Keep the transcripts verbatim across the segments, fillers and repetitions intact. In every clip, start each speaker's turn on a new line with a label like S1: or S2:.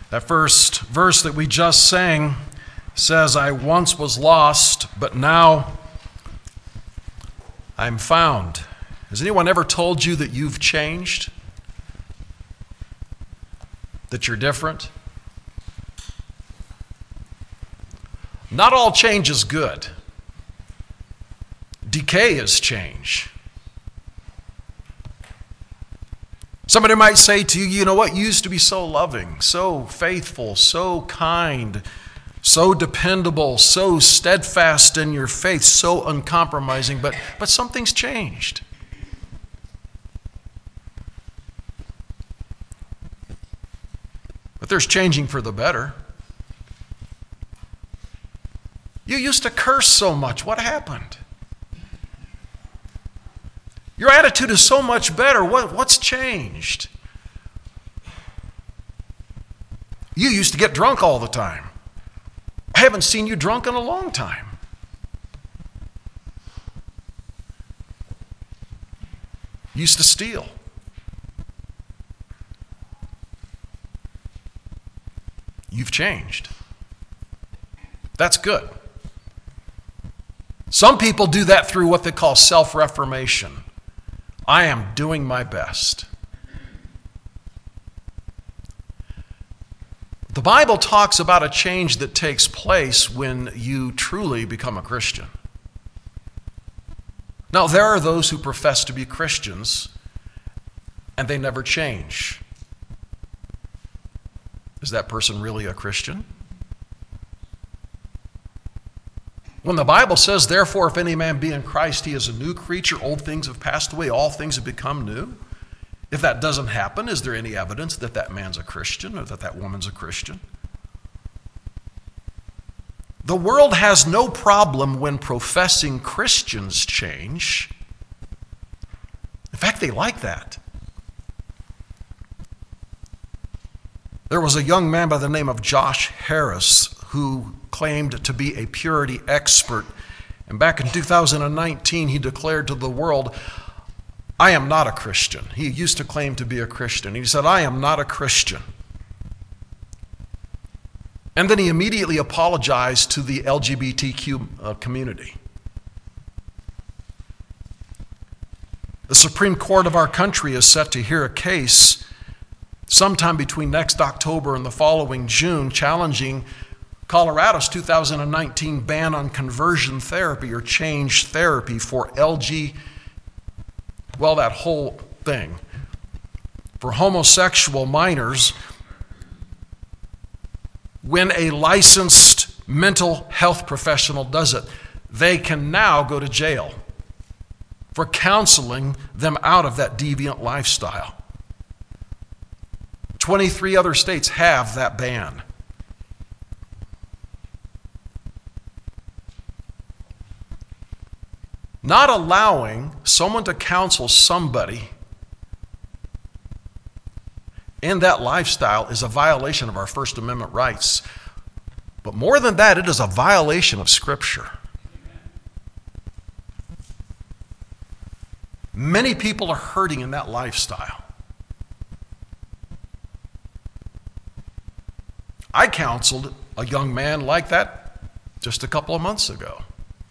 S1: That first verse that we just sang says, I once was lost, but now I'm found. Has anyone ever told you that you've changed? That you're different? Not all change is good. Decay is change. Somebody might say to you, you know what, you used to be so loving, so faithful, so kind, so dependable, so steadfast in your faith, so uncompromising, but, but something's changed. But there's changing for the better. You used to curse so much. What happened? Your attitude is so much better. What, what's changed? You used to get drunk all the time. I haven't seen you drunk in a long time. You used to steal. You've changed. That's good. Some people do that through what they call self-reformation. I am doing my best. The Bible talks about a change that takes place when you truly become a Christian. Now, there are those who profess to be Christians and they never change. Is that person really a Christian? When the Bible says, therefore, if any man be in Christ, he is a new creature, old things have passed away, all things have become new. If that doesn't happen, is there any evidence that that man's a Christian or that that woman's a Christian? The world has no problem when professing Christians change. In fact, they like that. There was a young man by the name of Josh Harris who claimed to be a purity expert. And back in two thousand nineteen, he declared to the world, I am not a Christian. He used to claim to be a Christian. He said, I am not a Christian. And then he immediately apologized to the L G B T Q uh, community. The Supreme Court of our country is set to hear a case sometime between next October and the following June, challenging Colorado's two thousand nineteen ban on conversion therapy or change therapy for L G, well, that whole thing. For homosexual minors, when a licensed mental health professional does it, they can now go to jail for counseling them out of that deviant lifestyle. twenty-three other states have that ban. Not allowing someone to counsel somebody in that lifestyle is a violation of our First Amendment rights. But more than that, it is a violation of Scripture. Many people are hurting in that lifestyle. I counseled a young man like that just a couple of months ago.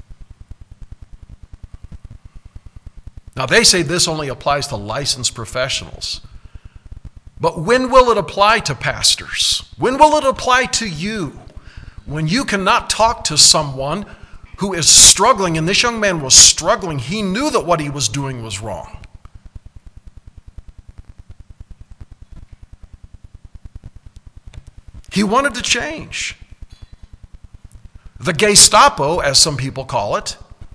S1: Now, they say this only applies to licensed professionals. But when will it apply to pastors? When will it apply to you? When you cannot talk to someone who is struggling, and this young man was struggling, he knew that what he was doing was wrong. He wanted to change. The Gestapo, as some people call it,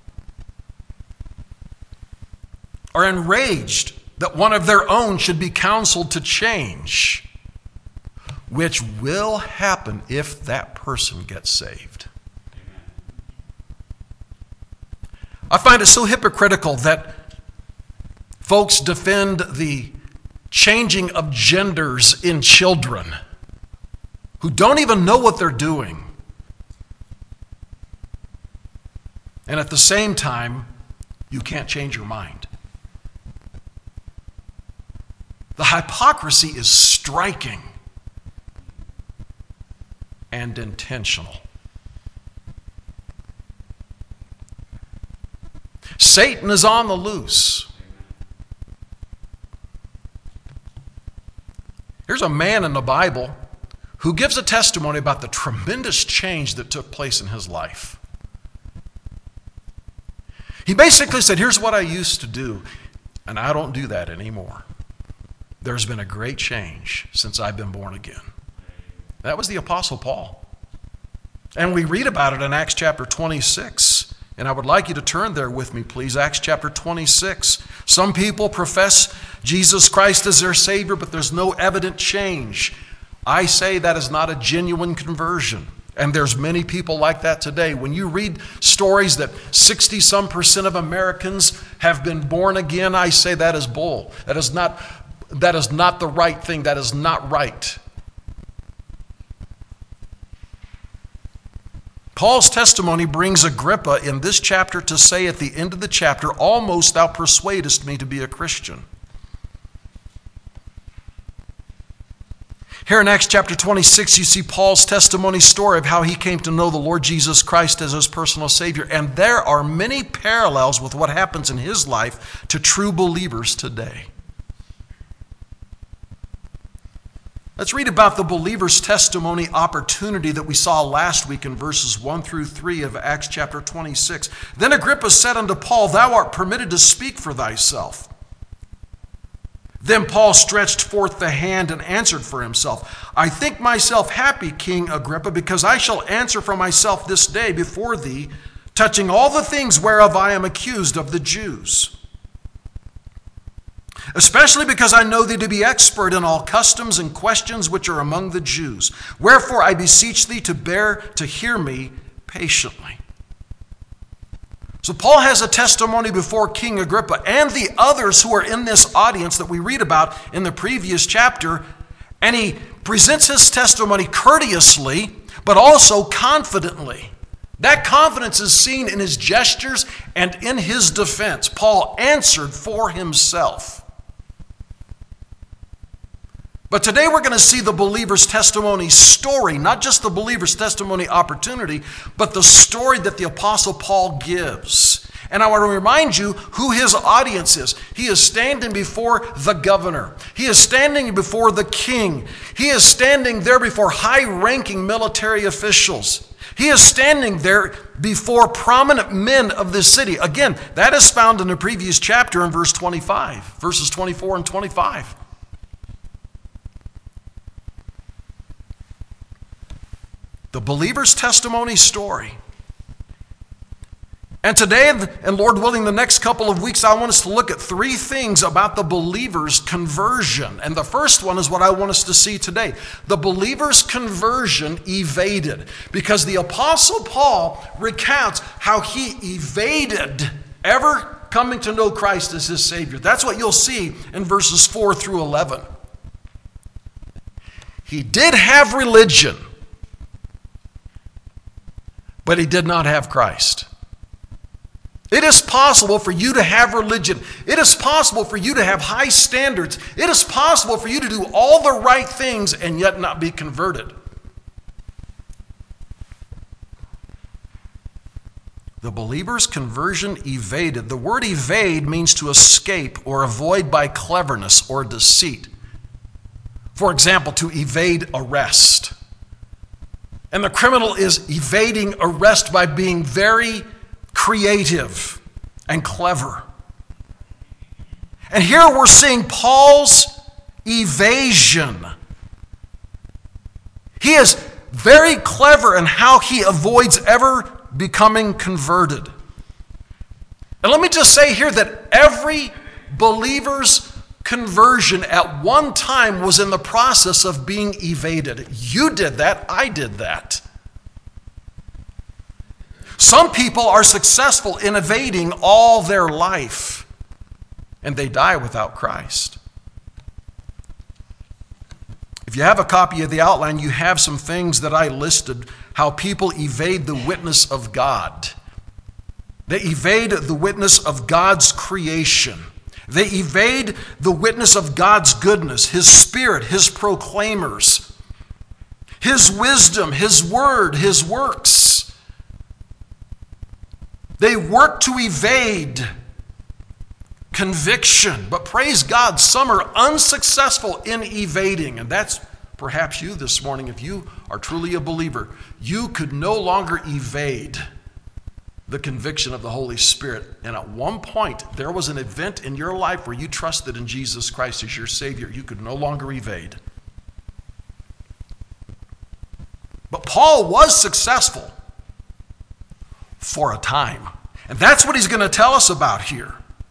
S1: are enraged that one of their own should be counseled to change, which will happen if that person gets saved. I find it so hypocritical that folks defend the changing of genders in children who don't even know what they're doing. And at the same time, you can't change your mind. The hypocrisy is striking. and intentional. Satan is on the loose. Here's a man in the Bible who gives a testimony about the tremendous change that took place in his life. He basically said, here's what I used to do, and I don't do that anymore. There's been a great change since I've been born again. That was the Apostle Paul. And we read about it in Acts chapter twenty-six. And I would like you to turn there with me, please. Acts chapter twenty-six. Some people profess Jesus Christ as their Savior, but there's no evident change. I say that is not a genuine conversion. And there's many people like that today. When you read stories that sixty some percent of Americans have been born again, I say that is bull. That is not, that is not the right thing. That is not right. Paul's testimony brings Agrippa in this chapter to say at the end of the chapter, almost thou persuadest me to be a Christian. Here in Acts chapter twenty-six, you see Paul's testimony story of how he came to know the Lord Jesus Christ as his personal Savior. And there are many parallels with what happens in his life to true believers today. Let's read about the believer's testimony opportunity that we saw last week in verses one through three of Acts chapter twenty-six. Then Agrippa said unto Paul, thou art permitted to speak for thyself. Then Paul stretched forth the hand and answered for himself, I think myself happy, King Agrippa, because I shall answer for myself this day before thee, touching all the things whereof I am accused of the Jews. Especially because I know thee to be expert in all customs and questions which are among the Jews. Wherefore I beseech thee to bear to hear me patiently. So Paul has a testimony before King Agrippa and the others who are in this audience that we read about in the previous chapter, and he presents his testimony courteously, but also confidently. That confidence is seen in his gestures and in his defense. Paul answered for himself. But today we're going to see the believer's testimony story, not just the believer's testimony opportunity, but the story that the Apostle Paul gives. And I want to remind you who his audience is. He is standing before the governor. He is standing before the king. He is standing there before high-ranking military officials. He is standing there before prominent men of the city. Again, that is found in the previous chapter in verse twenty-five, verses twenty-four and twenty-five. The believer's testimony story. And today, and Lord willing, the next couple of weeks, I want us to look at three things about the believer's conversion. And the first one is what I want us to see today. The believer's conversion evaded. Because the Apostle Paul recounts how he evaded ever coming to know Christ as his Savior. That's what you'll see in verses four through eleven. He did have religion, but he did not have Christ. It is possible for you to have religion. It is possible for you to have high standards. It is possible for you to do all the right things and yet not be converted. The believer's conversion evaded. The word evade means to escape or avoid by cleverness or deceit. For example, to evade arrest. And the criminal is evading arrest by being very creative and clever. And here we're seeing Paul's evasion. He is very clever in how he avoids ever becoming converted. And let me just say here that every believer's conversion at one time was in the process of being evaded. You did that. I did that. Some people are successful in evading all their life, and they die without Christ. If you have a copy of the outline, you have some things that I listed, how people evade the witness of God. They evade the witness of God's creation. They evade the witness of God's goodness, His Spirit, His proclaimers, His wisdom, His word, His works. They work to evade conviction. But praise God, some are unsuccessful in evading. And that's perhaps you this morning. If you are truly a believer, you could no longer evade the conviction of the Holy Spirit. And at one point, there was an event in your life where you trusted in Jesus Christ as your Savior. You could no longer evade. But Paul was successful for a time. And that's what he's going to tell us about here.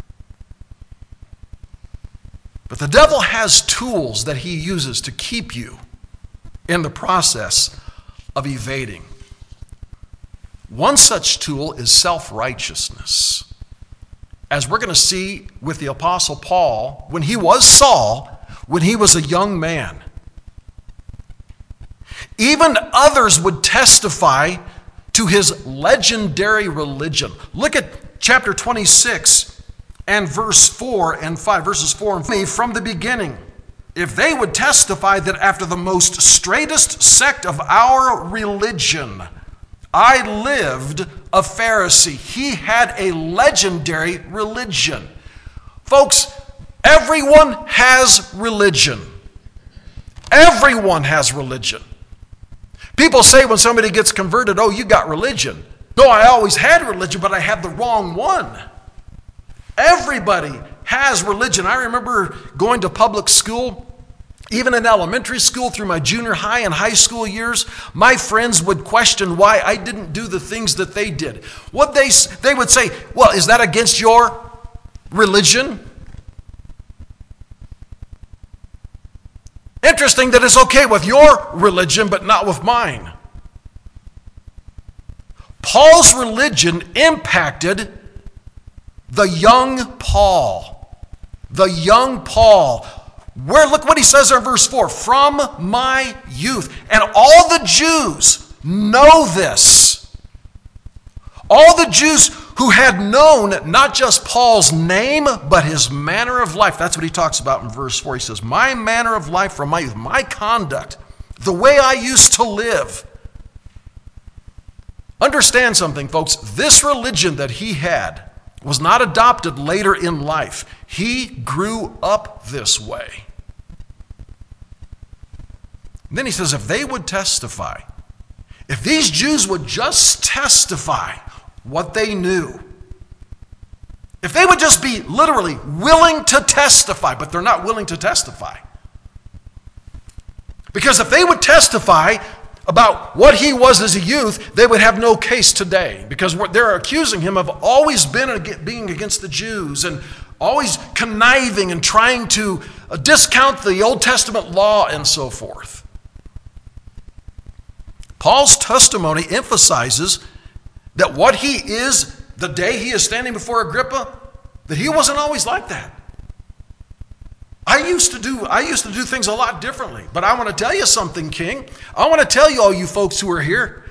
S1: But the devil has tools that he uses to keep you in the process of evading. One such tool is self-righteousness. As we're going to see with the Apostle Paul, when he was Saul, when he was a young man, even others would testify to his legendary religion. Look at chapter twenty-six and verse four and five, verses four and five. From the beginning, if they would testify that after the most straightest sect of our religion, I lived a Pharisee. He had a legendary religion. Folks, everyone has religion. Everyone has religion. People say when somebody gets converted, oh, you got religion. No, I always had religion, but I had the wrong one. Everybody has religion. I remember going to public school, even in elementary school through my junior high and high school years. My friends would question why I didn't do the things that they did. What they, they would say, well, is that against your religion? Interesting that it's okay with your religion, but not with mine. Paul's religion impacted the young Paul. The young Paul. Where, look what he says in verse four. From my youth. And all the Jews know this. All the Jews who had known not just Paul's name, but his manner of life. That's what he talks about in verse four. He says, my manner of life from my youth, my conduct, the way I used to live. Understand something, folks. This religion that he had was not adopted later in life. He grew up this way. And then he says, if they would testify, if these Jews would just testify what they knew, if they would just be literally willing to testify, but they're not willing to testify. Because if they would testify about what he was as a youth, they would have no case today. Because they're accusing him of always been being against the Jews and always conniving and trying to discount the Old Testament law and so forth. Paul's testimony emphasizes that what he is the day he is standing before Agrippa, that he wasn't always like that. I used to do I used to do things a lot differently. But I want to tell you something, King. I want to tell you, all you folks who are here,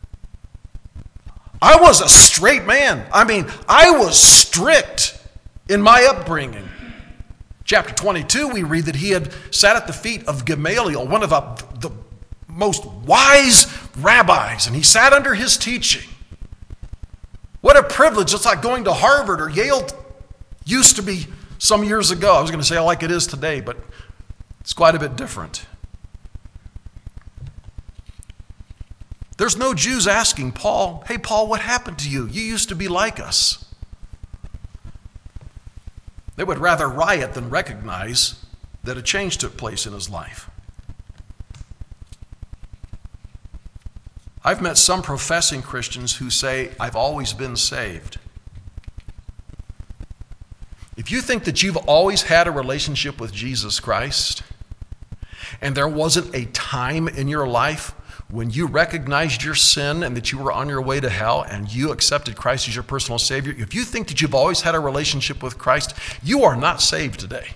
S1: I was a straight man. I mean, I was strict in my upbringing. Chapter twenty-two, we read that he had sat at the feet of Gamaliel, one of the, the most wise rabbis, and he sat under his teaching. What a privilege. It's like going to Harvard or Yale used to be some years ago. I was going to say like it is today, but it's quite a bit different. There's no Jews asking Paul, hey, Paul, what happened to you? You used to be like us. They would rather riot than recognize that a change took place in his life. I've met some professing Christians who say, I've always been saved. If you think that you've always had a relationship with Jesus Christ, and there wasn't a time in your life when you recognized your sin and that you were on your way to hell and you accepted Christ as your personal Savior, if you think that you've always had a relationship with Christ, you are not saved today.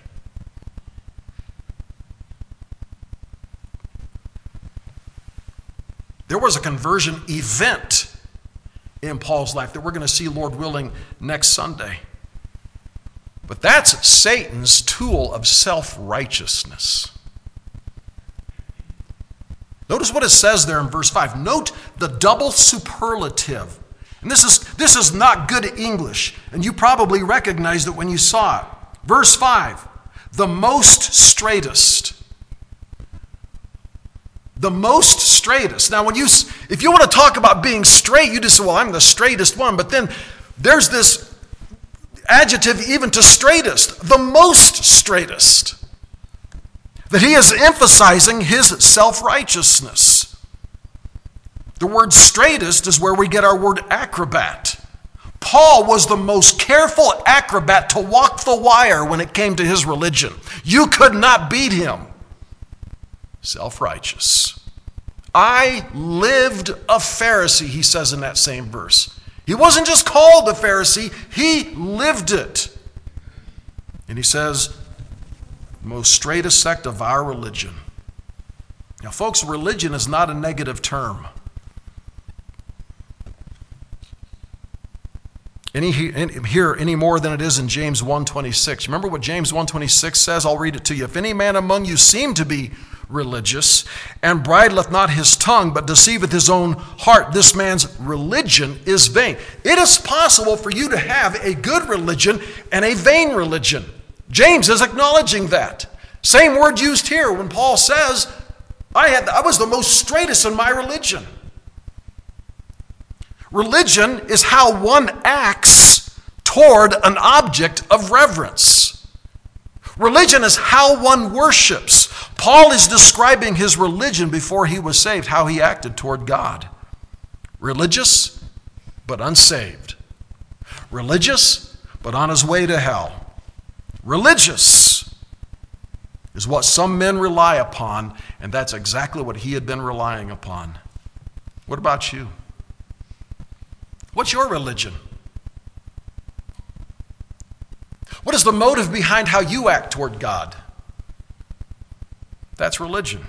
S1: There was a conversion event in Paul's life that we're going to see, Lord willing, next Sunday. But that's Satan's tool of self-righteousness. Notice what it says there in verse five. Note the double superlative. And this is, this is not good English, and you probably recognized it when you saw it. Verse five, the most straightest. The most straightest. Now, when you, if you want to talk about being straight, you just say, well, I'm the straightest one. But then there's this adjective even to straightest, the most straightest. That he is emphasizing his self-righteousness. The word straightest is where we get our word acrobat. Paul was the most careful acrobat to walk the wire when it came to his religion. You could not beat him. Self-righteous. I lived a Pharisee, he says in that same verse. He wasn't just called a Pharisee, he lived it. And he says, most straightest sect of our religion. Now, folks, religion is not a negative term. Any here any more than it is in James one twenty-six. Remember what James one twenty-six says? I'll read it to you. If any man among you seem to be religious, and bridleth not his tongue, but deceiveth his own heart, this man's religion is vain. It is possible for you to have a good religion and a vain religion. James is acknowledging that. Same word used here when Paul says, I had I was the most straightest in my religion. Religion is how one acts toward an object of reverence. Religion is how one worships. Paul is describing his religion before he was saved, how he acted toward God. Religious, but unsaved. Religious, but on his way to hell. Religious is what some men rely upon, and that's exactly what he had been relying upon. What about you? What's your religion? What is the motive behind how you act toward God? That's religion.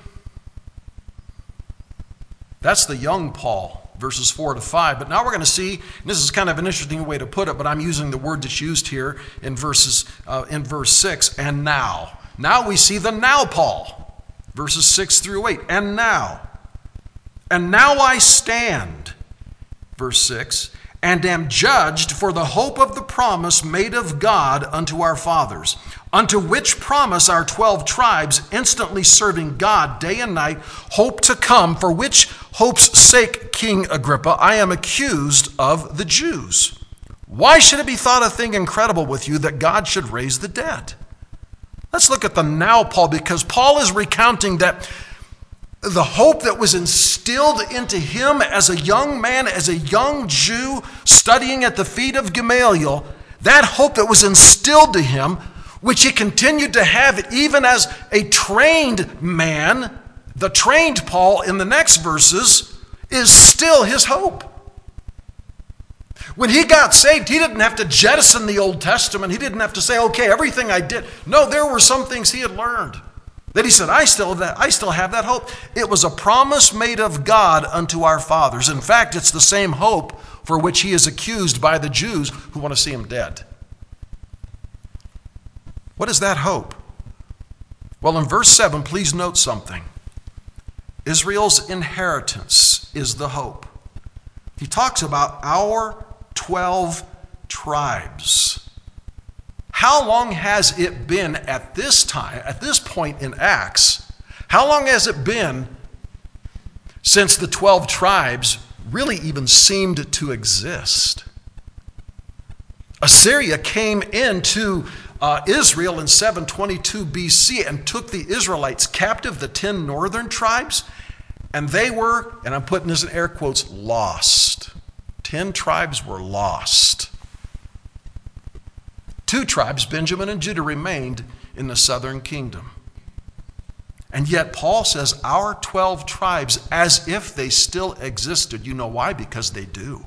S1: That's the young Paul, verses four to five. But now we're going to see, and this is kind of an interesting way to put it, but I'm using the word that's used here in verses uh, in verse six, and now. Now we see the now Paul, verses six through eight. And now. And now I stand, verse six, and am judged for the hope of the promise made of God unto our fathers, unto which promise our twelve tribes, instantly serving God day and night, hope to come, for which hope's sake, King Agrippa, I am accused of the Jews. Why should it be thought a thing incredible with you that God should raise the dead? Let's look at the now Paul, because Paul is recounting that the hope that was instilled into him as a young man, as a young Jew studying at the feet of Gamaliel, that hope that was instilled to him, which he continued to have even as a trained man, the trained Paul in the next verses, is still his hope. When he got saved, he didn't have to jettison the Old Testament. He didn't have to say, okay, everything I did. No, there were some things he had learned that he said, I still have that, I still have that hope. It was a promise made of God unto our fathers. In fact, it's the same hope for which he is accused by the Jews who want to see him dead. What is that hope? Well, in verse seven, please note something. Israel's inheritance is the hope. He talks about our twelve tribes. How long has it been at this time, at this point in Acts, how long has it been since the twelve tribes really even seemed to exist? Assyria came into uh, Israel in seven twenty-two B C and took the Israelites captive, the ten northern tribes, and they were, and I'm putting this in air quotes, lost. Ten tribes were lost. Two tribes, Benjamin and Judah, remained in the southern kingdom. And yet Paul says our twelve tribes, as if they still existed. You know why? Because they do.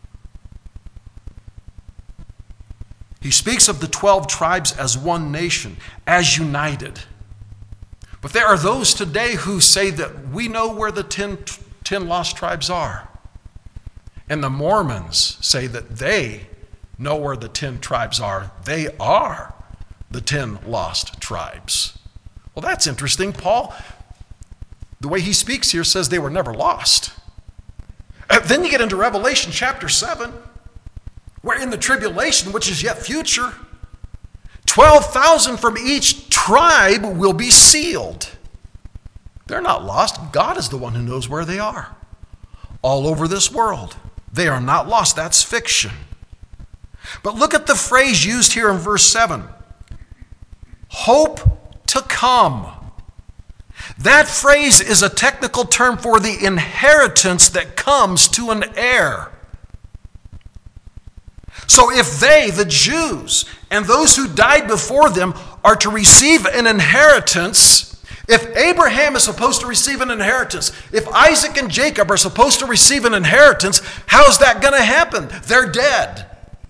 S1: He speaks of the twelve tribes as one nation, as united. But there are those today who say that we know where the ten, ten lost tribes are. And the Mormons say that they know where the ten tribes are. They are the ten lost tribes. Well, that's interesting. Paul the way he speaks here says they were never lost. Uh, then you get into Revelation chapter seven, where in the tribulation, which is yet future, twelve thousand from each tribe will be sealed. They're not lost. God is the one who knows where they are. All over this world. They are not lost. That's fiction. But look at the phrase used here in verse seven. Hope to come. That phrase is a technical term for the inheritance that comes to an heir. So if they, the Jews, and those who died before them are to receive an inheritance, if Abraham is supposed to receive an inheritance, if Isaac and Jacob are supposed to receive an inheritance, how's that going to happen? They're dead.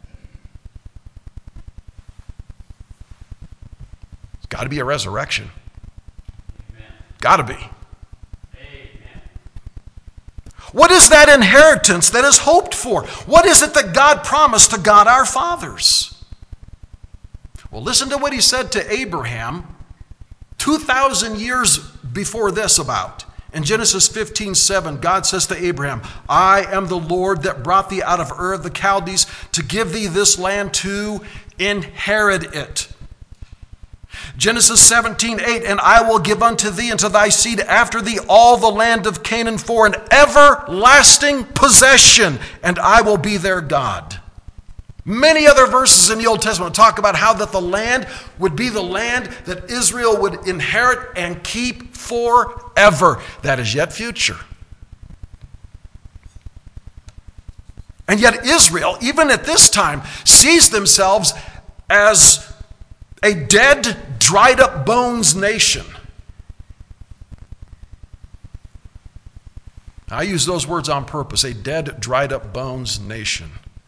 S1: It's got to be a resurrection. Got to be. Amen. What is that inheritance that is hoped for? What is it that God promised to God our fathers? Well, listen to what he said to Abraham two thousand years before this about. In Genesis fifteen seven, God says to Abraham, I am the Lord that brought thee out of Ur of the Chaldees to give thee this land to inherit it. Genesis seventeen eight, and I will give unto thee and to thy seed after thee all the land of Canaan for an everlasting possession, and I will be their God. Many other verses in the Old Testament talk about how that the land would be the land that Israel would inherit and keep forever. That is yet future. And yet Israel, even at this time, sees themselves as a dead, dried up bones nation. I use those words on purpose, a dead, dried up bones nation.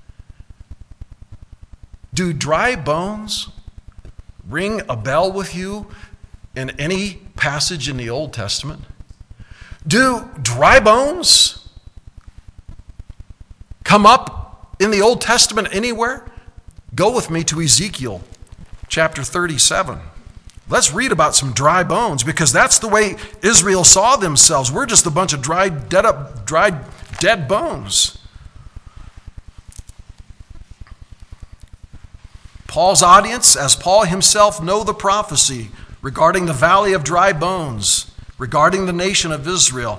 S1: Do dry bones ring a bell with you in any passage in the Old Testament? Do dry bones come up in the Old Testament anywhere? Go with me to Ezekiel chapter thirty-seven. Let's read about some dry bones, because that's the way Israel saw themselves. We're just a bunch of dry, dead up, dried, dead bones. Paul's audience, as Paul himself, know the prophecy regarding the valley of dry bones, regarding the nation of Israel.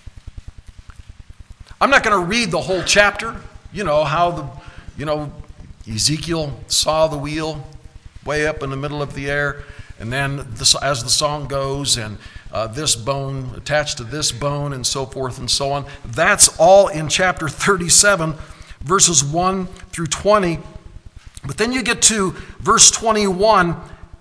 S1: I'm not going to read the whole chapter. You know how the, you know, Ezekiel saw the wheel way up in the middle of the air, and then the, as the song goes, and uh, this bone attached to this bone, and so forth and so on. That's all in chapter thirty-seven, verses one through twenty. But then you get to verse twenty-one,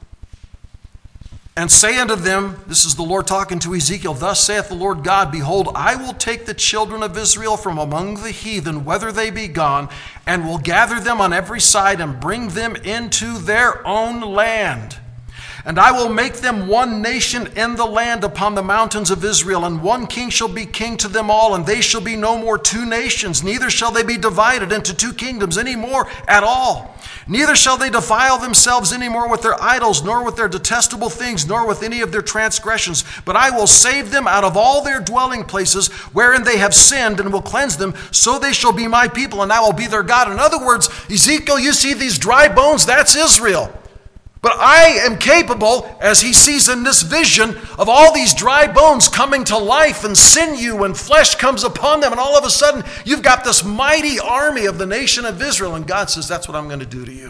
S1: and say unto them, this is the Lord talking to Ezekiel, thus saith the Lord God, behold, I will take the children of Israel from among the heathen, whether they be gone, and will gather them on every side and bring them into their own land. And I will make them one nation in the land upon the mountains of Israel, and one king shall be king to them all, and they shall be no more two nations, neither shall they be divided into two kingdoms any more at all. Neither shall they defile themselves any more with their idols, nor with their detestable things, nor with any of their transgressions. But I will save them out of all their dwelling places wherein they have sinned, and will cleanse them, so they shall be my people, and I will be their God. In other words, Ezekiel, you see these dry bones, that's Israel. But I am capable, as he sees in this vision, of all these dry bones coming to life, and sinew and flesh comes upon them, and all of a sudden you've got this mighty army of the nation of Israel, and God says, that's what I'm going to do to you.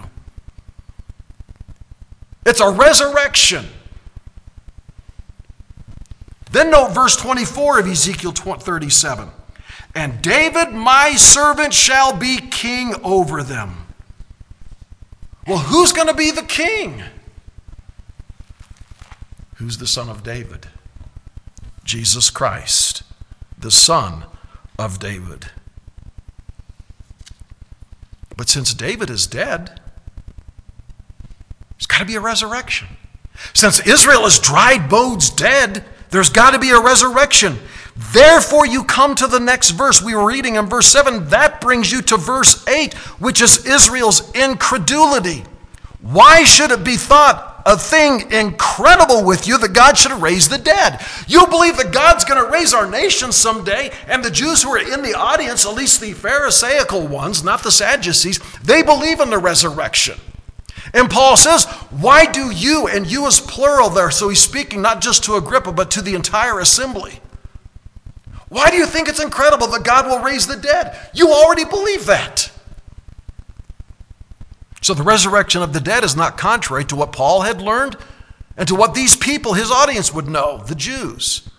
S1: It's a resurrection. Then note verse twenty-four of Ezekiel thirty-seven. And David my servant shall be king over them. Well, who's going to be the king? Who's the son of David? Jesus Christ, the son of David. But since David is dead, there's got to be a resurrection. Since Israel is dried bones dead, there's got to be a resurrection. Therefore, you come to the next verse. We were reading in verse seven. That brings you to verse eight, which is Israel's incredulity. Why should it be thought a thing incredible with you that God should raise the dead. You believe that God's going to raise our nation someday, and the Jews who are in the audience, at least the Pharisaical ones, not the Sadducees, they believe in the resurrection. And Paul says, why do you, and you is plural there, so he's speaking not just to Agrippa, but to the entire assembly. Why do you think it's incredible that God will raise the dead? You already believe that. So the resurrection of the dead is not contrary to what Paul had learned and to what these people, his audience, would know, the Jews.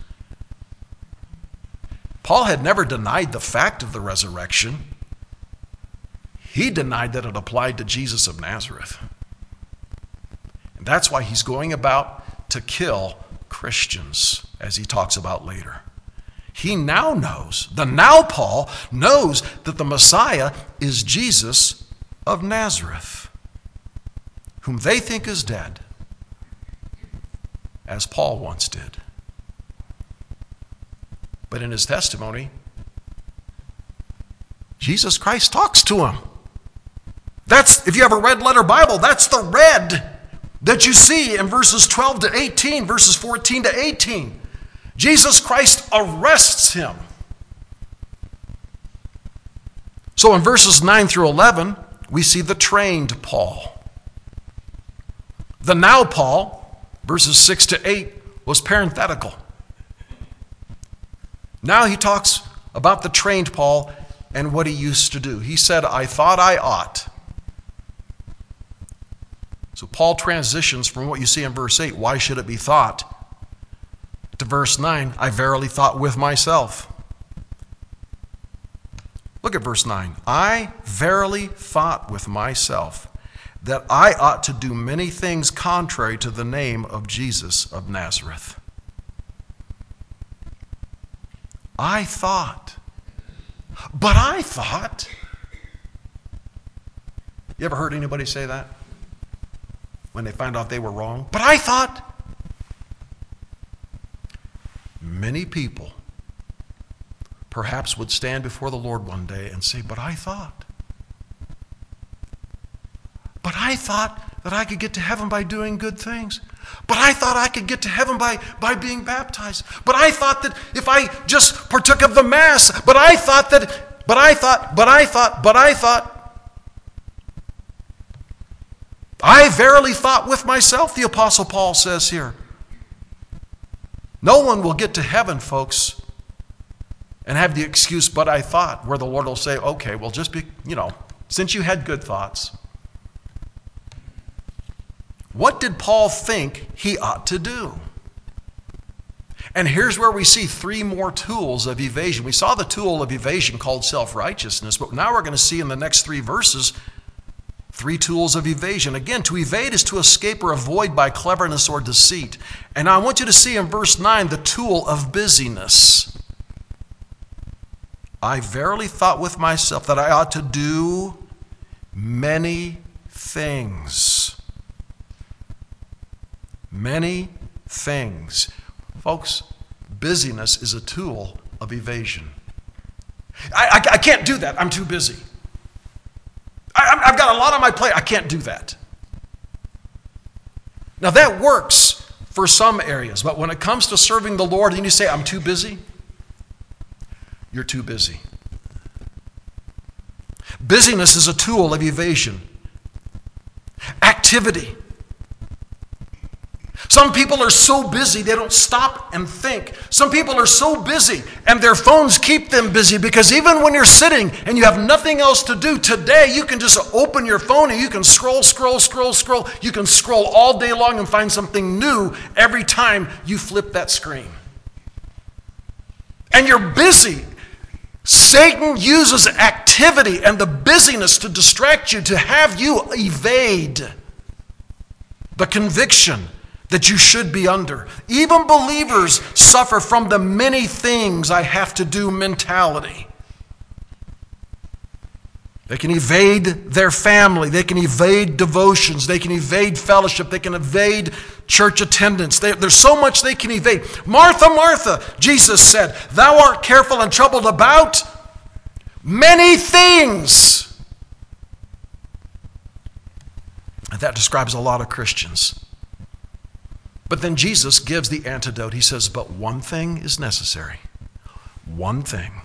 S1: Paul had never denied the fact of the resurrection. He denied that it applied to Jesus of Nazareth. And that's why he's going about to kill Christians, as he talks about later. He now knows, the now Paul knows that the Messiah is Jesus of Nazareth, whom they think is dead, as Paul once did. But in his testimony, Jesus Christ talks to him. That's, if you have a red letter Bible, that's the red that you see in verses twelve to eighteen, verses fourteen to eighteen. Jesus Christ arrests him. So in verses nine through eleven, we see the trained Paul. The now Paul, verses six to eight, was parenthetical. Now he talks about the trained Paul and what he used to do. He said, I thought I ought. So Paul transitions from what you see in verse eight, why should it be thought, to verse nine, I verily thought with myself. Look at verse nine. I verily thought with myself that I ought to do many things contrary to the name of Jesus of Nazareth. I thought. But I thought. You ever heard anybody say that? When they found out they were wrong? But I thought. Many people perhaps would stand before the Lord one day and say, but I thought. But I thought that I could get to heaven by doing good things. But I thought I could get to heaven by, by being baptized. But I thought that if I just partook of the Mass, but I thought that, but I thought, but I thought, but I thought. I verily thought with myself, the Apostle Paul says here. No one will get to heaven, folks, and have the excuse, but I thought, where the Lord will say, okay, well, just be, you know, since you had good thoughts. What did Paul think he ought to do? And here's where we see three more tools of evasion. We saw the tool of evasion called self-righteousness, but now we're going to see in the next three verses three tools of evasion. Again, to evade is to escape or avoid by cleverness or deceit. And I want you to see in verse nine the tool of busyness. I verily thought with myself that I ought to do many things. Many things. Folks, busyness is a tool of evasion. I, I, I can't do that. I'm too busy. I, I've got a lot on my plate. I can't do that. Now that works for some areas, but when it comes to serving the Lord and you say, I'm too busy, you're too busy. Busyness is a tool of evasion. Activity. Some people are so busy they don't stop and think. Some people are so busy and their phones keep them busy because even when you're sitting and you have nothing else to do, today you can just open your phone and you can scroll, scroll, scroll, scroll. You can scroll all day long and find something new every time you flip that screen. And you're busy. Satan uses activity and the busyness to distract you, to have you evade the conviction that you should be under. Even believers suffer from the many things I have to do mentality. They can evade their family. They can evade devotions. They can evade fellowship. They can evade church attendance. They, there's so much they can evade. Martha, Martha, Jesus said, thou art careful and troubled about many things. And that describes a lot of Christians. But then Jesus gives the antidote. He says, but one thing is necessary. One thing.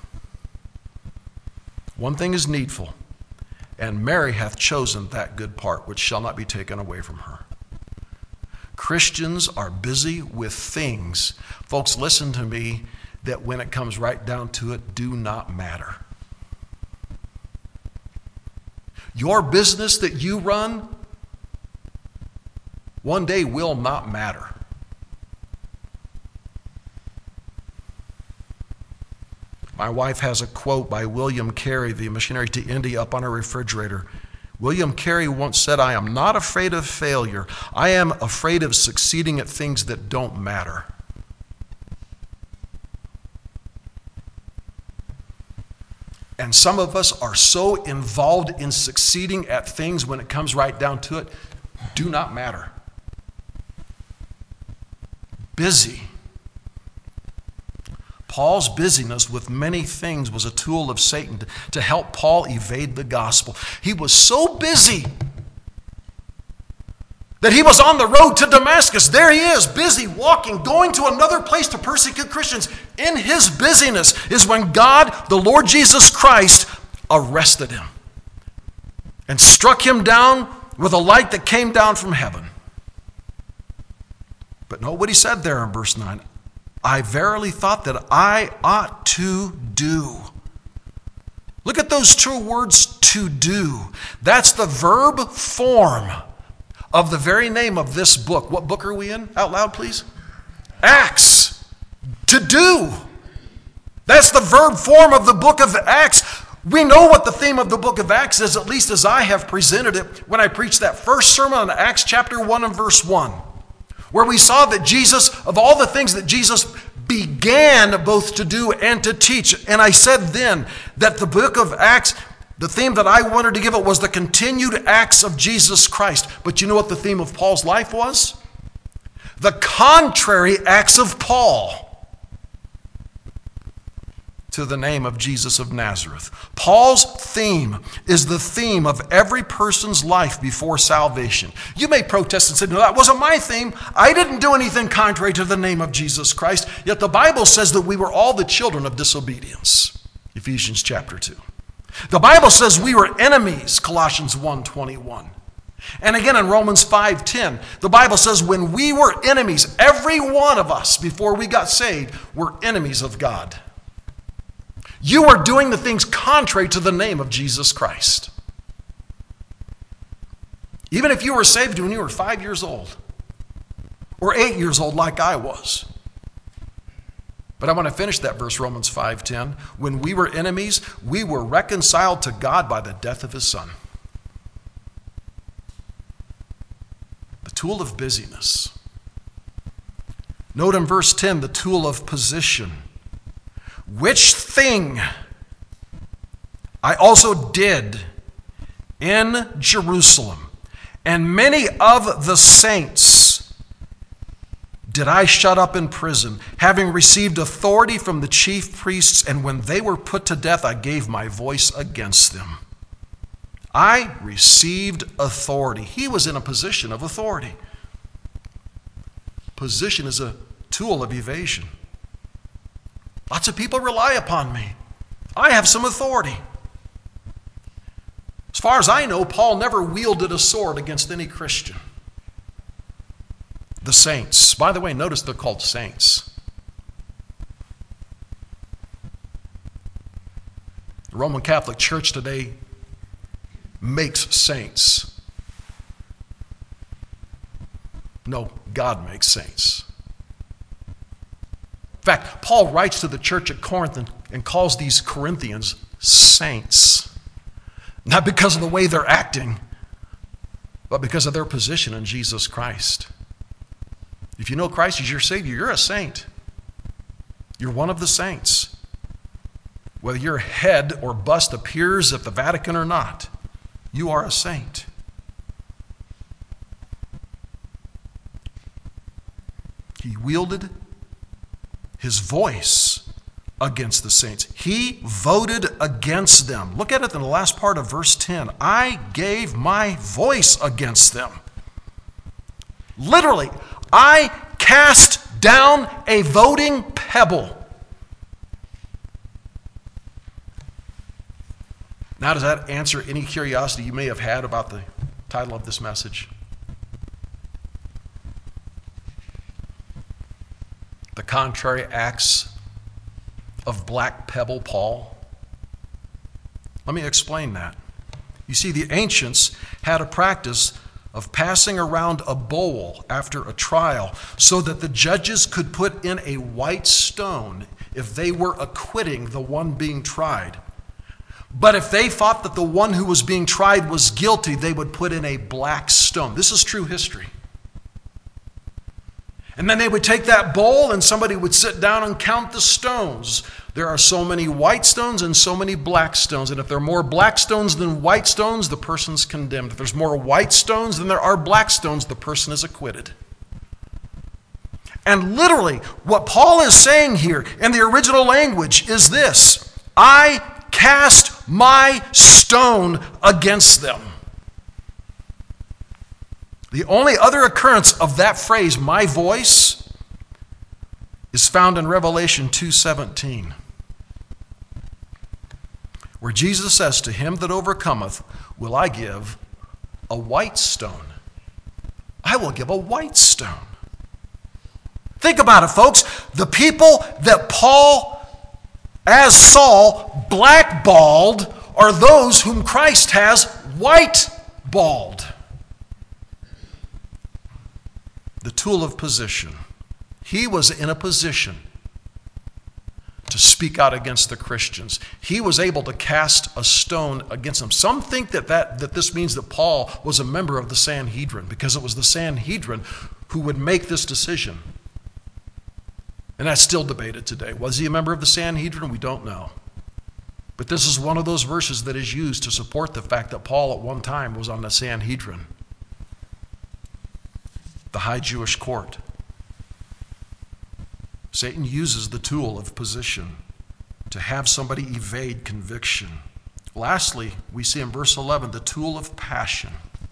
S1: One thing is needful. And Mary hath chosen that good part, which shall not be taken away from her. Christians are busy with things, folks, listen to me, that when it comes right down to it, do not matter. Your business that you run one day will not matter. My wife has a quote by William Carey, the missionary to India, up on her refrigerator. William Carey once said, I am not afraid of failure. I am afraid of succeeding at things that don't matter. And some of us are so involved in succeeding at things when it comes right down to it, do not matter. Busy. Paul's busyness with many things was a tool of Satan to, to help Paul evade the gospel. He was so busy that he was on the road to Damascus. There he is, busy walking, going to another place to persecute Christians. In his busyness is when God, the Lord Jesus Christ, arrested him and struck him down with a light that came down from heaven. But note what he said there in verse nine. I verily thought that I ought to do. Look at those two words, to do. That's the verb form of the very name of this book. What book are we in? Out loud, please. Acts. To do. That's the verb form of the book of Acts. We know what the theme of the book of Acts is, at least as I have presented it when I preached that first sermon on Acts chapter one and verse one. Where we saw that Jesus, of all the things that Jesus began both to do and to teach, and I said then that the book of Acts, the theme that I wanted to give it was the continued acts of Jesus Christ. But you know what the theme of Paul's life was? The contrary acts of Paul to the name of Jesus of Nazareth. Paul's theme is the theme of every person's life before salvation. You may protest and say, no, that wasn't my theme. I didn't do anything contrary to the name of Jesus Christ. Yet the Bible says that we were all the children of disobedience. Ephesians chapter two. The Bible says we were enemies, Colossians one twenty-one. And again in Romans five ten, the Bible says when we were enemies, every one of us before we got saved were enemies of God. You are doing the things contrary to the name of Jesus Christ. Even if you were saved when you were five years old or eight years old like I was. But I want to finish that verse, Romans five ten. When we were enemies, we were reconciled to God by the death of his Son. The tool of busyness. Note in verse ten, the tool of position. Which thing I also did in Jerusalem, and many of the saints did I shut up in prison, having received authority from the chief priests, and when they were put to death, I gave my voice against them. I received authority. He was in a position of authority. Position is a tool of evasion. Lots of people rely upon me. I have some authority. As far as I know, Paul never wielded a sword against any Christian. The saints. By the way, notice they're called saints. The Roman Catholic Church today makes saints. No, God makes saints. In fact, Paul writes to the church at Corinth and, and calls these Corinthians saints. Not because of the way they're acting, but because of their position in Jesus Christ. If you know Christ as your Savior, you're a saint. You're one of the saints. Whether your head or bust appears at the Vatican or not, you are a saint. He wielded his voice against the saints. He voted against them. Look at it in the last part of verse ten. I gave my voice against them. Literally, I cast down a voting pebble. Now, does that answer any curiosity you may have had about the title of this message? The contrary acts of Black Pebble Paul? Let me explain that. You see, the ancients had a practice of passing around a bowl after a trial so that the judges could put in a white stone if they were acquitting the one being tried. But if they thought that the one who was being tried was guilty, they would put in a black stone. This is true history. And then they would take that bowl and somebody would sit down and count the stones. There are so many white stones and so many black stones. And if there are more black stones than white stones, the person's condemned. If there's more white stones than there are black stones, the person is acquitted. And literally, what Paul is saying here in the original language is this: I cast my stone against them. The only other occurrence of that phrase, my voice, is found in Revelation two seventeen, where Jesus says, to him that overcometh will I give a white stone. I will give a white stone. Think about it, folks. The people that Paul, as Saul, blackballed are those whom Christ has white-balled. The tool of position. He was in a position to speak out against the Christians. He was able to cast a stone against them. Some think that, that, that this means that Paul was a member of the Sanhedrin, because it was the Sanhedrin who would make this decision. And that's still debated today. Was he a member of the Sanhedrin? We don't know. But this is one of those verses that is used to support the fact that Paul at one time was on the Sanhedrin, the high Jewish court. Satan uses the tool of position to have somebody evade conviction. Lastly, we see in verse eleven the tool of passion.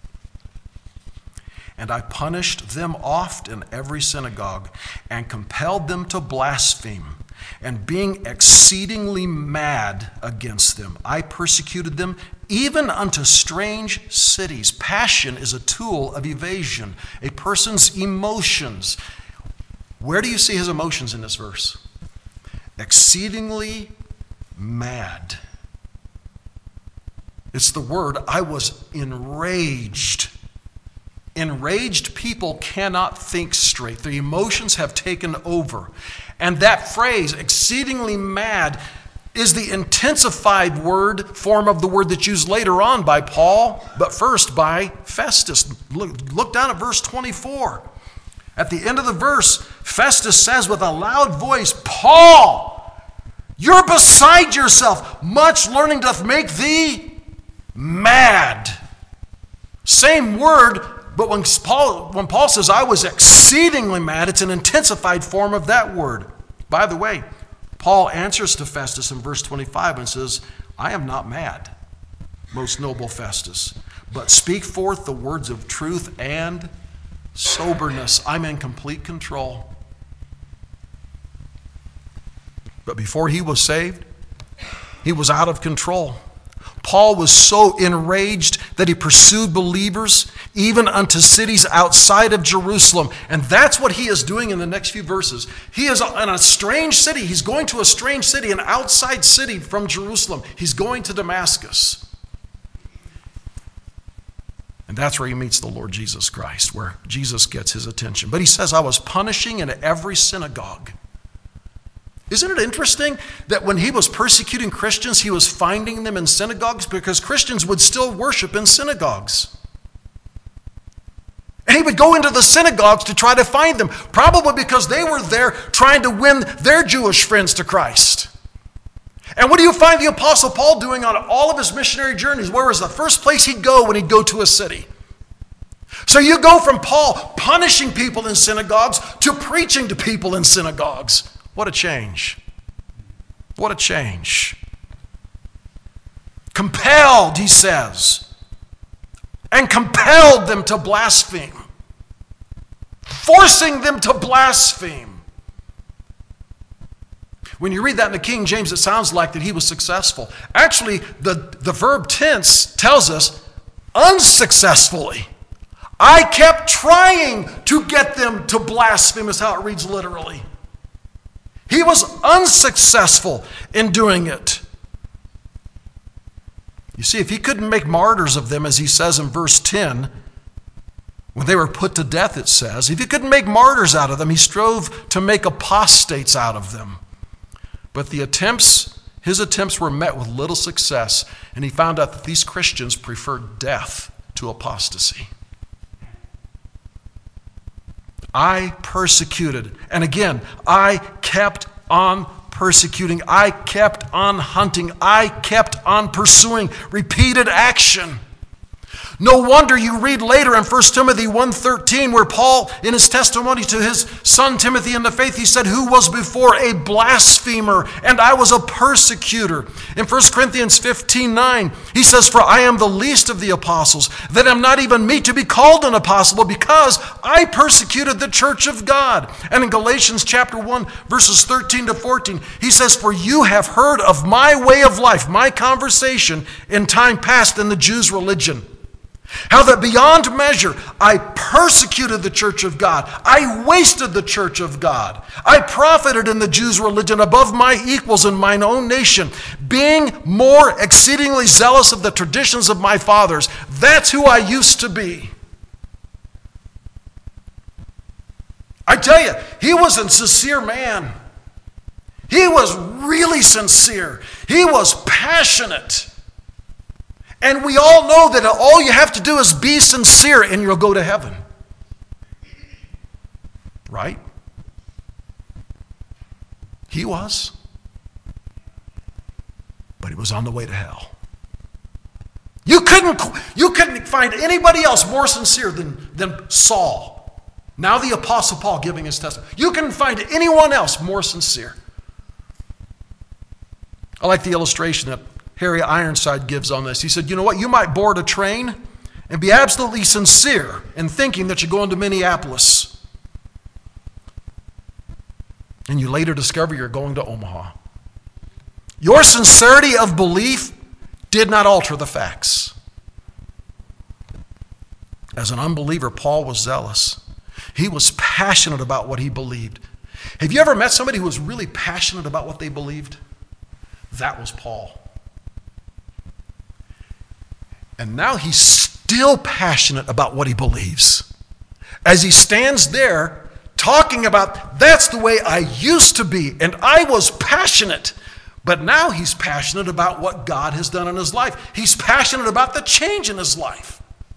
S1: And I punished them oft in every synagogue, and compelled them to blaspheme. And being exceedingly mad against them, I persecuted them even unto strange cities. Passion is a tool of evasion, a person's emotions. Where do you see his emotions in this verse? Exceedingly mad. It's the word, I was enraged. Enraged people cannot think straight. Their emotions have taken over. And that phrase, exceedingly mad, is the intensified word form of the word that's used later on by Paul, but first by Festus. Look, look down at verse twenty-four. At the end of the verse, Festus says with a loud voice, Paul, you're beside yourself. Much learning doth make thee mad. Same word. But when Paul, when Paul says, I was exceedingly mad, it's an intensified form of that word. By the way, Paul answers to Festus in verse twenty-five and says, I am not mad, most noble Festus, but speak forth the words of truth and soberness. I'm in complete control. But before he was saved, he was out of control. Paul was so enraged that he pursued believers even unto cities outside of Jerusalem. And that's what he is doing in the next few verses. He is in a strange city. He's going to a strange city, an outside city from Jerusalem. He's going to Damascus. And that's where he meets the Lord Jesus Christ, where Jesus gets his attention. But he says, I was punishing in every synagogue. Isn't it interesting that when he was persecuting Christians, he was finding them in synagogues? Because Christians would still worship in synagogues. And he would go into the synagogues to try to find them, probably because they were there trying to win their Jewish friends to Christ. And what do you find the Apostle Paul doing on all of his missionary journeys? Where was the first place he'd go when he'd go to a city? So you go from Paul punishing people in synagogues to preaching to people in synagogues. What a change. What a change. Compelled, he says, and compelled them to blaspheme. forcing them to blaspheme. When you read that in the King James, it sounds like that he was successful. Actually, the, the verb tense tells us unsuccessfully. I kept trying to get them to blaspheme, is how it reads literally. He was unsuccessful in doing it. You see, if he couldn't make martyrs of them, as he says in verse ten, when they were put to death, it says, if he couldn't make martyrs out of them, he strove to make apostates out of them. But the attempts, his attempts were met with little success, and he found out that these Christians preferred death to apostasy. I persecuted, and again, I kept on persecuting, I kept on hunting, I kept on pursuing, repeated action. No wonder you read later in First Timothy one thirteen where Paul, in his testimony to his son Timothy in the faith, he said, who was before a blasphemer, and I was a persecutor. In First Corinthians fifteen nine, he says, for I am the least of the apostles, that am not even meet to be called an apostle, because I persecuted the church of God. And in Galatians chapter one, verses thirteen to fourteen, he says, for you have heard of my way of life, my conversation in time past in the Jews' religion. How that beyond measure I persecuted the church of God. I wasted the church of God. I profited in the Jews' religion above my equals in mine own nation, being more exceedingly zealous of the traditions of my fathers. That's who I used to be. I tell you, he was a sincere man. He was really sincere. He was passionate. And we all know that all you have to do is be sincere and you'll go to heaven. Right? He was. But he was on the way to hell. You couldn't, you couldn't find anybody else more sincere than, than Saul. Now the Apostle Paul giving his testimony. You couldn't find anyone else more sincere. I like the illustration that Harry Ironside gives on this. He said, you know what? You might board a train and be absolutely sincere in thinking that you're going to Minneapolis. And you later discover you're going to Omaha. Your sincerity of belief did not alter the facts. As an unbeliever, Paul was zealous. He was passionate about what he believed. Have you ever met somebody who was really passionate about what they believed? That was Paul. And now he's still passionate about what he believes. As he stands there talking about, that's the way I used to be, and I was passionate. But now he's passionate about what God has done in his life. He's passionate about the change in his life.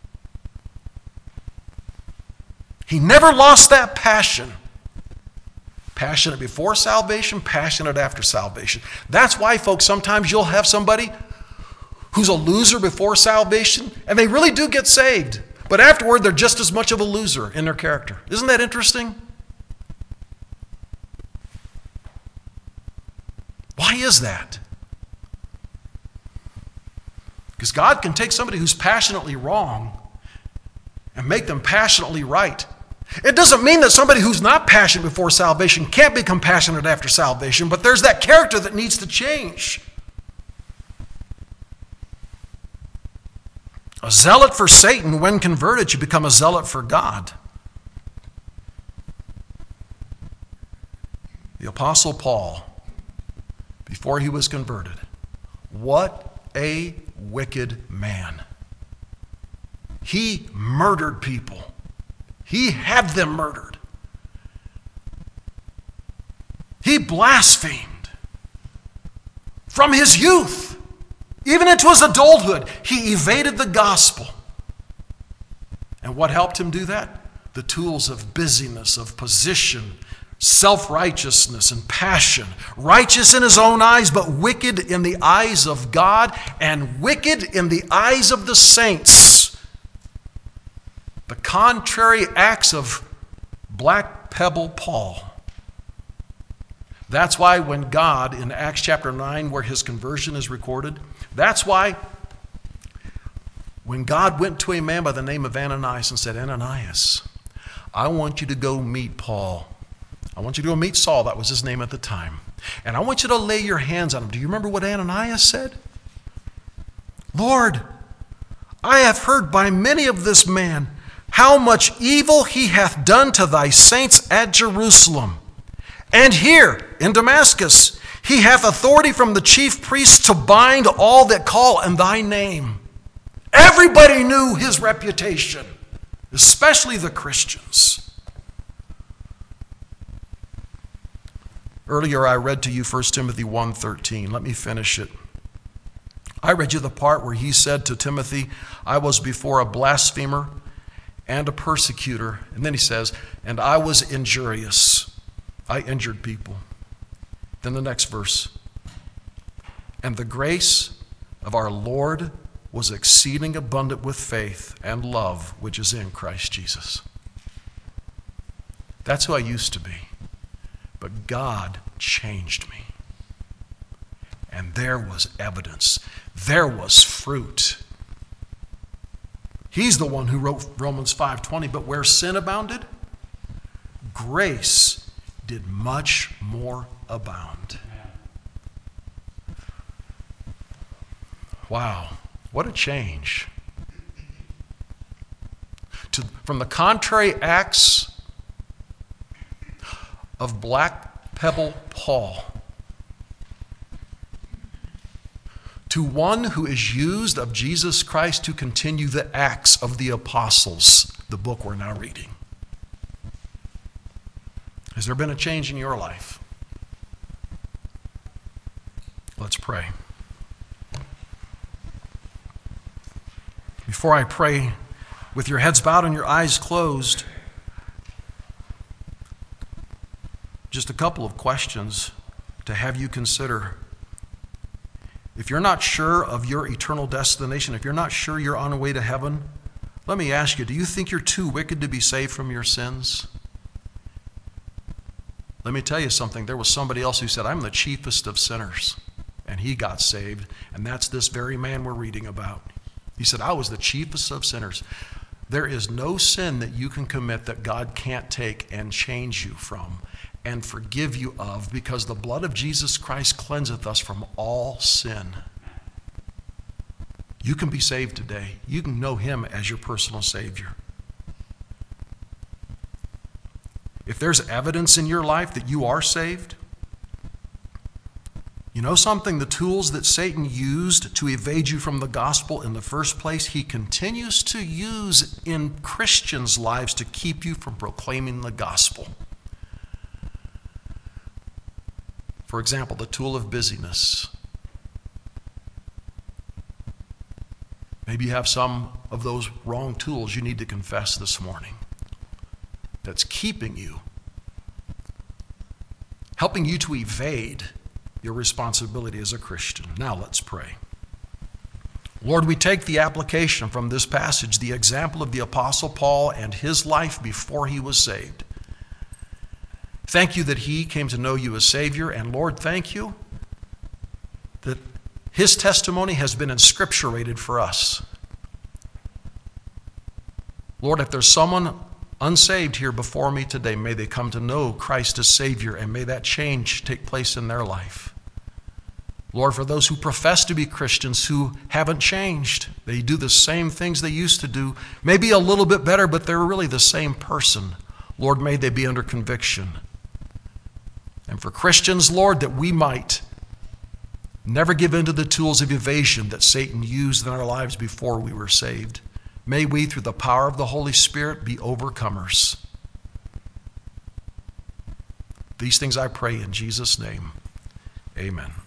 S1: He never lost that passion. Passionate before salvation, passionate after salvation. That's why, folks, sometimes you'll have somebody who's a loser before salvation, and they really do get saved. But afterward, they're just as much of a loser in their character. Isn't that interesting? Why is that? Because God can take somebody who's passionately wrong and make them passionately right. It doesn't mean that somebody who's not passionate before salvation can't become passionate after salvation, but there's that character that needs to change. A zealot for Satan, when converted, you become a zealot for God. The Apostle Paul, before he was converted, what a wicked man. He murdered people. He had them murdered. He blasphemed from his youth. Even into his adulthood, he evaded the gospel. And what helped him do that? The tools of busyness, of position, self-righteousness, and passion. Righteous in his own eyes, but wicked in the eyes of God, and wicked in the eyes of the saints. The contrary acts of Black Pebble Paul. That's why when God, in Acts chapter nine, where his conversion is recorded, that's why when God went to a man by the name of Ananias and said, Ananias, I want you to go meet Paul. I want you to go meet Saul. That was his name at the time. And I want you to lay your hands on him. Do you remember what Ananias said? Lord, I have heard by many of this man how much evil he hath done to thy saints at Jerusalem. And here in Damascus, he hath authority from the chief priests to bind all that call on thy name. Everybody knew his reputation, especially the Christians. Earlier I read to you First Timothy one thirteen. Let me finish it. I read you the part where he said to Timothy, I was before a blasphemer and a persecutor. And then he says, and I was injurious. I injured people. Then the next verse. And the grace of our Lord was exceeding abundant with faith and love, which is in Christ Jesus. That's who I used to be. But God changed me. And there was evidence. There was fruit. He's the one who wrote Romans five twenty, but where sin abounded, grace did much more abound. Wow, what a change. To, from the contrary acts of Black Pebble Paul to one who is used of Jesus Christ to continue the acts of the apostles, the book we're now reading. Has there been a change in your life? Let's pray. Before I pray, with your heads bowed and your eyes closed, just a couple of questions to have you consider. If you're not sure of your eternal destination, if you're not sure you're on the way to heaven, let me ask you, do you think you're too wicked to be saved from your sins? Let me tell you something. There was somebody else who said, I'm the chiefest of sinners. And he got saved. And that's this very man we're reading about. He said, I was the chiefest of sinners. There is no sin that you can commit that God can't take and change you from and forgive you of, because the blood of Jesus Christ cleanseth us from all sin. You can be saved today. You can know him as your personal Savior. If there's evidence in your life that you are saved, you know something? The tools that Satan used to evade you from the gospel in the first place, he continues to use in Christians' lives to keep you from proclaiming the gospel. For example, the tool of busyness. Maybe you have some of those wrong tools you need to confess this morning that's keeping you, helping you to evade your responsibility as a Christian. Now let's pray. Lord, we take the application from this passage, the example of the Apostle Paul and his life before he was saved. Thank you that he came to know you as Savior, and Lord, thank you that his testimony has been inscripturated for us. Lord, if there's someone unsaved here before me today, may they come to know Christ as Savior, and may that change take place in their life. Lord, for those who profess to be Christians who haven't changed, they do the same things they used to do, maybe a little bit better, but they're really the same person. Lord, may they be under conviction. And for Christians, Lord, that we might never give in to the tools of evasion that Satan used in our lives before we were saved. May we, through the power of the Holy Spirit, be overcomers. These things I pray in Jesus' name. Amen.